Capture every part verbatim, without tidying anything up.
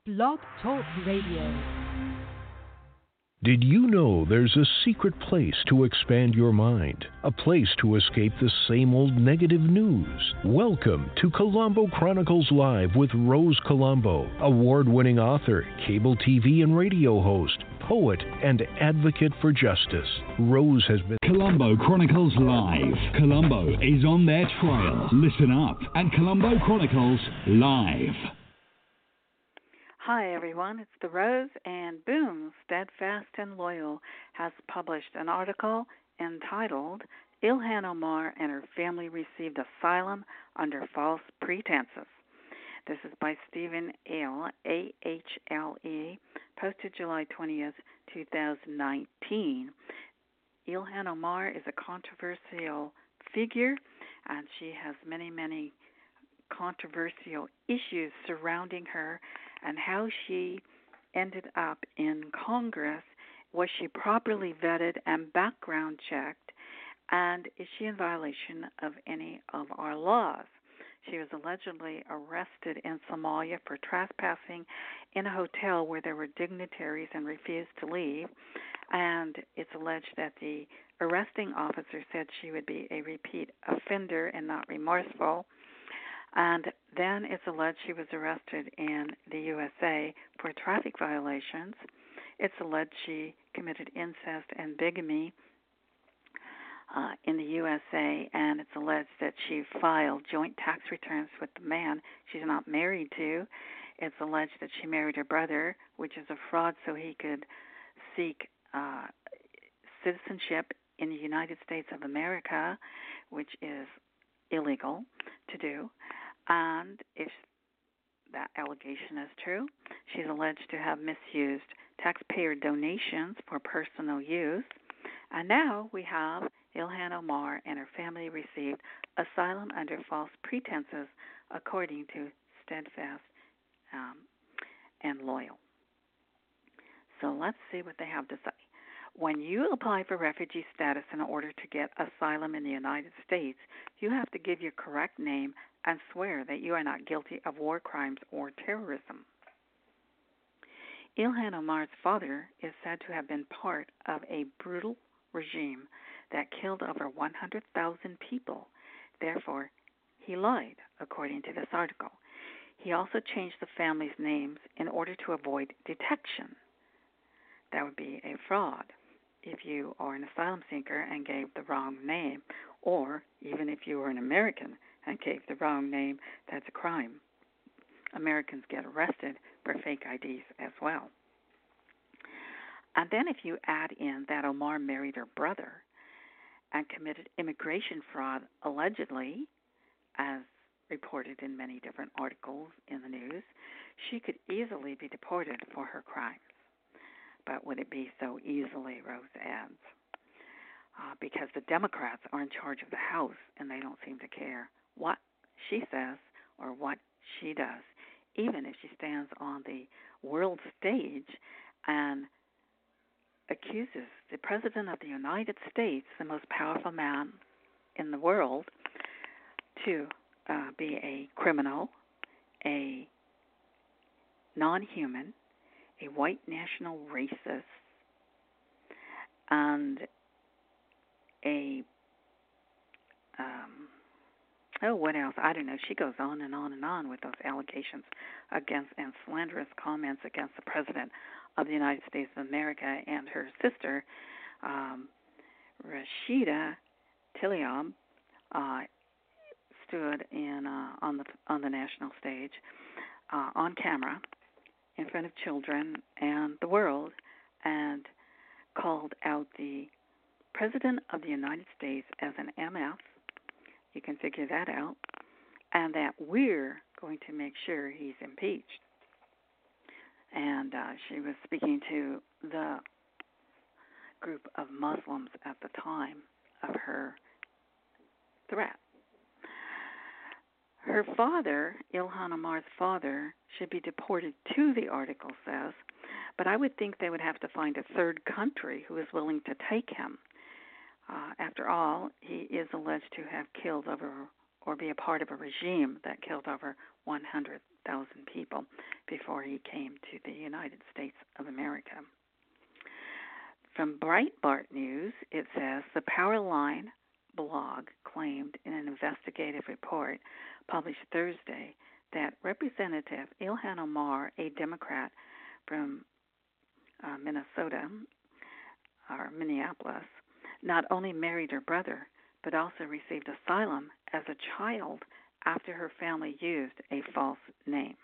Blog Talk Radio. Did you know there's a secret place to expand your mind? A place to escape the same old negative news? Welcome to Colombo Chronicles Live with Rose Colombo, award-winning author, cable T V and radio host, poet, and advocate for justice. Rose has been... Colombo Chronicles Live. Colombo is on their trail. Listen up at Colombo Chronicles Live. Hi everyone, it's the Rose, and boom, Steadfast and Loyal has published an article entitled Ilhan Omar and Her Family Received Asylum Under False Pretenses. This is by Stephen Ale, A H L E, posted July twentieth, twenty nineteen. Ilhan Omar is a controversial figure, and she has many, many controversial issues surrounding her and how she ended up in Congress. Was she properly vetted and background checked, and is she in violation of any of our laws? She was allegedly arrested in Somalia for trespassing in a hotel where there were dignitaries and refused to leave, and it's alleged that the arresting officer said she would be a repeat offender and not remorseful. And then it's alleged she was arrested in the U S A for traffic violations. It's alleged she committed incest and bigamy uh, in the U S A, and it's alleged that she filed joint tax returns with the man she's not married to. It's alleged that she married her brother, which is a fraud, so he could seek uh, citizenship in the United States of America, which is illegal to do. And if that allegation is true, she's alleged to have misused taxpayer donations for personal use. And now we have Ilhan Omar and her family received asylum under false pretenses, according to Steadfast um, and Loyal. So let's see what they have to say. When you apply for refugee status in order to get asylum in the United States, you have to give your correct name and swear that you are not guilty of war crimes or terrorism. Ilhan Omar's father is said to have been part of a brutal regime that killed over one hundred thousand people. Therefore, he lied, according to this article. He also changed the family's names in order to avoid detection. That would be a fraud if you are an asylum seeker and gave the wrong name, or even if you were an American and gave the wrong name, that's a crime. Americans get arrested for fake I Ds as well. And then if you add in that Omar married her brother and committed immigration fraud, allegedly, as reported in many different articles in the news, she could easily be deported for her crimes. But would it be so easily, Rose adds? Uh, because the Democrats are in charge of the House, and they don't seem to care what she says or what she does, even if she stands on the world stage and accuses the President of the United States, the most powerful man in the world, to uh, be a criminal, a non-human, a white national racist, and a, um, oh, what else? I don't know. She goes on and on and on with those allegations against and slanderous comments against the President of the United States of America and her sister, um, Rashida Tlaib, uh, stood in uh, on the on the national stage uh, on camera in front of children and the world, and called out the President of the United States as an M F. You can figure that out. And that we're going to make sure he's impeached. And uh, she was speaking to the group of Muslims at the time of her threat. Her father, Ilhan Omar's father, should be deported too, the article says, but I would think they would have to find a third country who is willing to take him. Uh, after all, he is alleged to have killed over or be a part of a regime that killed over one hundred thousand people before he came to the United States of America. From Breitbart News, it says the Powerline blog claimed in an investigative report published Thursday that Representative Ilhan Omar, a Democrat from uh, Minnesota or Minneapolis, not only married her brother, but also received asylum as a child after her family used a false name.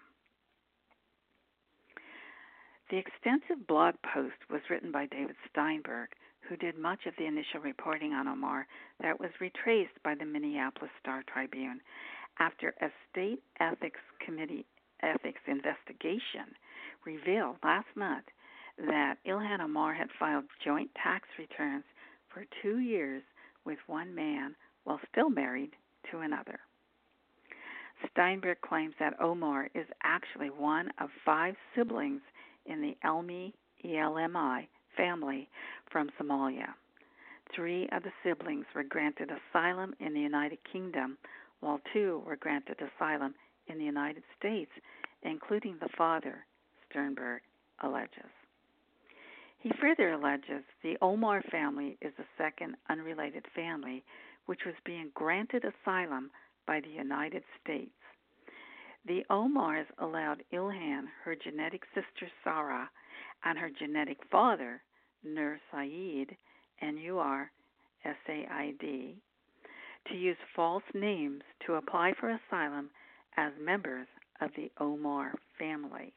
The extensive blog post was written by David Steinberg, who did much of the initial reporting on Omar that was retraced by the Minneapolis Star-Tribune after a state ethics committee ethics investigation revealed last month that Ilhan Omar had filed joint tax returns for two years with one man while still married to another. Steinberg claims that Omar is actually one of five siblings in the Elmi, E L M I family from Somalia. Three of the siblings were granted asylum in the United Kingdom, while two were granted asylum in the United States, including the father, Sternberg alleges. He further alleges the Omar family is the second unrelated family which was being granted asylum by the United States. The Omars allowed Ilhan, her genetic sister Sarah, and her genetic father, Nur Said, N U R S A I D, to use false names to apply for asylum as members of the Omar family.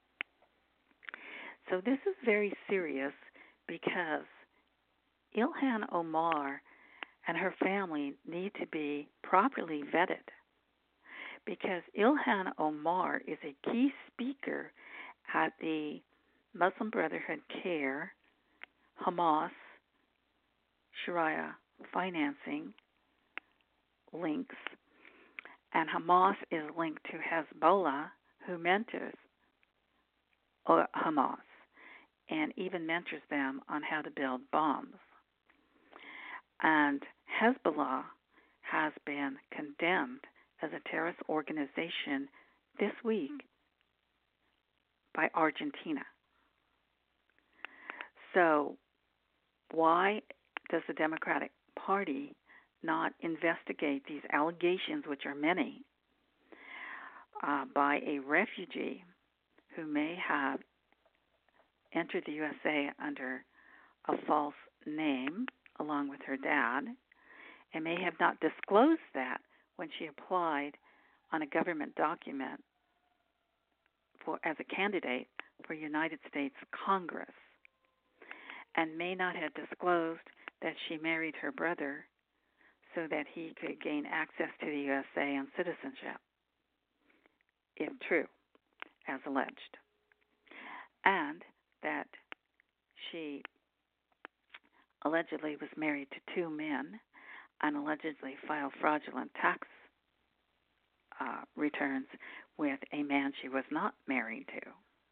So this is very serious because Ilhan Omar and her family need to be properly vetted, because Ilhan Omar is a key speaker at the Muslim Brotherhood CARE, Hamas, Sharia financing links, and Hamas is linked to Hezbollah, who mentors Hamas and even mentors them on how to build bombs. And Hezbollah has been condemned as a terrorist organization this week by Argentina. So why does the Democratic Party not investigate these allegations, which are many, uh, by a refugee who may have entered the U S A under a false name along with her dad, and may have not disclosed that when she applied on a government document for as a candidate for United States Congress, and may not have disclosed that she married her brother so that he could gain access to the U S A and citizenship, if true, as alleged, and that she allegedly was married to two men and allegedly filed fraudulent tax uh, returns with a man she was not married to.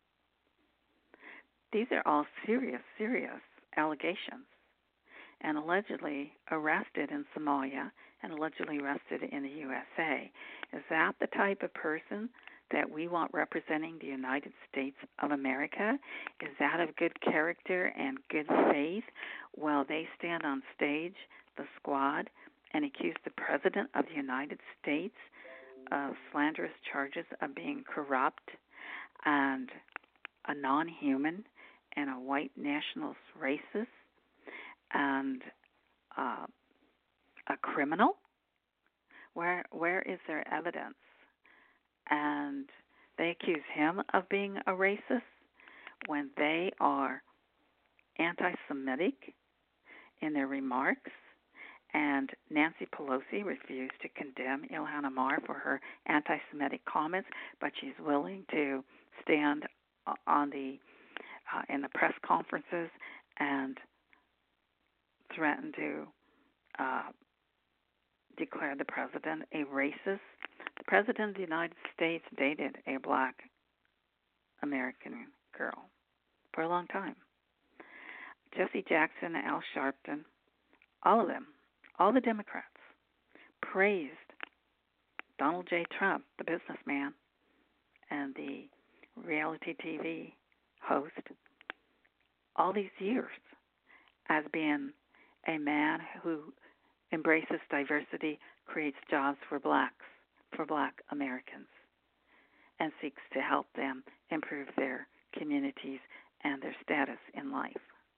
These are all serious, serious allegations, and allegedly arrested in Somalia and allegedly arrested in the U S A. Is that the type of person that we want representing the United States of America? Is that of good character and good faith while they stand on stage, the squad, and accuse the President of the United States of slanderous charges of being corrupt and a non-human and a white nationalist racist and uh, a criminal? Where where is their evidence? And they accuse him of being a racist when they are anti-Semitic in their remarks. And Nancy Pelosi refused to condemn Ilhan Omar for her anti-Semitic comments, but she's willing to stand on the uh, in the press conferences and threaten to uh, declare the president a racist. The president of the United States dated a black American girl for a long time. Jesse Jackson, Al Sharpton, all of them, all the Democrats, praised Donald J. Trump, the businessman, and the reality T V host all these years as being a man who embraces diversity, creates jobs for blacks, for black Americans, and seeks to help them improve their communities and their status in life.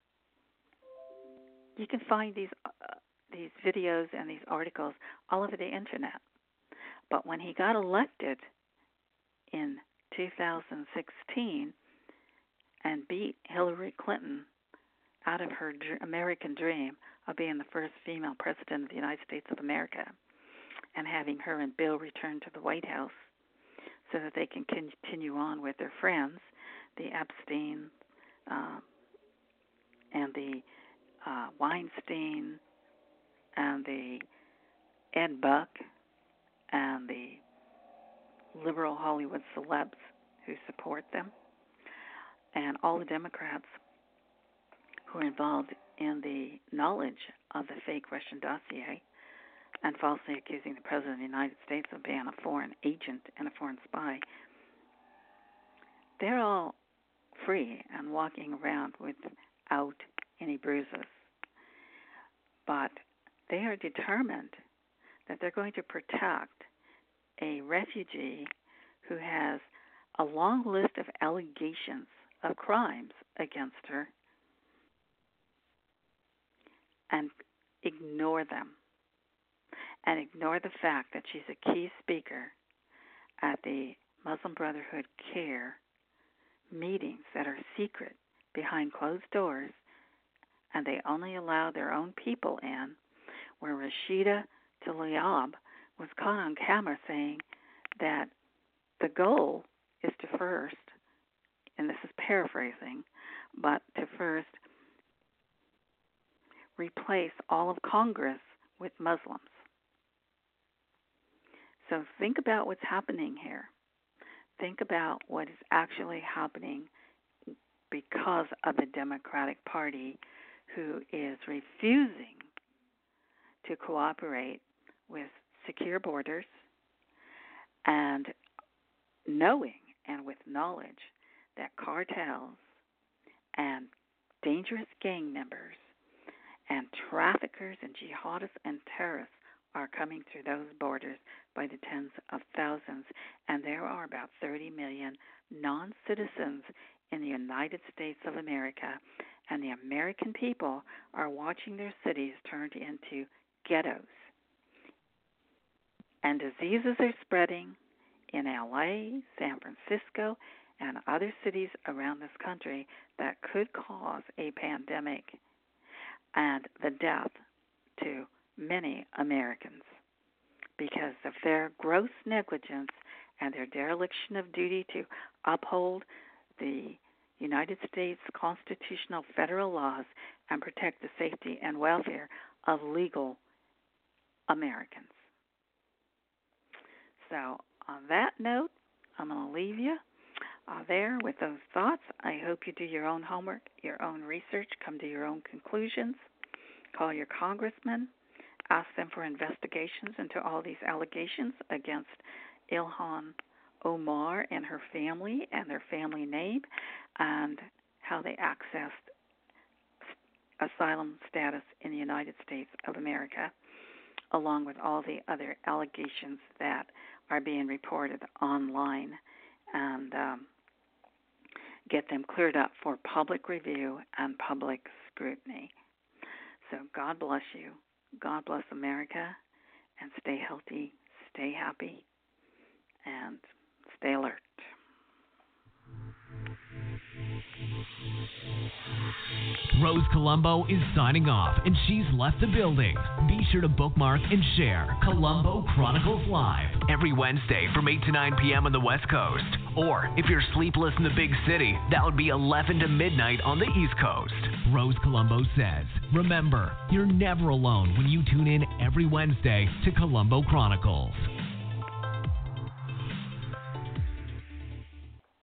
You can find these uh, these videos and these articles all over the internet. But when he got elected in two thousand sixteen and beat Hillary Clinton out of her dr- American dream of being the first female president of the United States of America and having her and Bill return to the White House so that they can continue on with their friends, the Epstein uh, and the uh, Weinstein and the Ed Buck and the liberal Hollywood celebs who support them, and all the Democrats who are involved in the knowledge of the fake Russian dossier and falsely accusing the President of the United States of being a foreign agent and a foreign spy. They're all free and walking around without any bruises. But they are determined that they're going to protect a refugee who has a long list of allegations of crimes against her and ignore them, and ignore the fact that she's a key speaker at the Muslim Brotherhood CARE meetings that are secret behind closed doors, and they only allow their own people in, where Rashida Tlaib was caught on camera saying that the goal is to first, and this is paraphrasing, but to first replace all of Congress with Muslims. So think about what's happening here. Think about what is actually happening because of the Democratic Party, who is refusing to cooperate with secure borders and knowing and with knowledge that cartels and dangerous gang members and traffickers and jihadists and terrorists are coming through those borders by the tens of thousands, and there are about thirty million non-citizens in the United States of America, and the American people are watching their cities turned into ghettos. And diseases are spreading in L A, San Francisco, and other cities around this country that could cause a pandemic and the death to many Americans because of their gross negligence and their dereliction of duty to uphold the United States constitutional federal laws and protect the safety and welfare of legal Americans. So on that note, I'm going to leave you uh, there with those thoughts. I hope you do your own homework, your own research, come to your own conclusions. Call your congressman, ask them for investigations into all these allegations against Ilhan Omar and her family and their family name and how they accessed asylum status in the United States of America, along with all the other allegations that are being reported online, and um, get them cleared up for public review and public scrutiny. So God bless you. God bless America, and stay healthy, stay happy, and stay alert. Rose Colombo is signing off, and she's left the building. Be sure to bookmark and share Colombo Chronicles Live every Wednesday from eight to nine p.m. on the West Coast. Or if you're sleepless in the big city, that would be eleven to midnight on the East Coast. Rose Colombo says, remember, you're never alone when you tune in every Wednesday to Colombo Chronicles.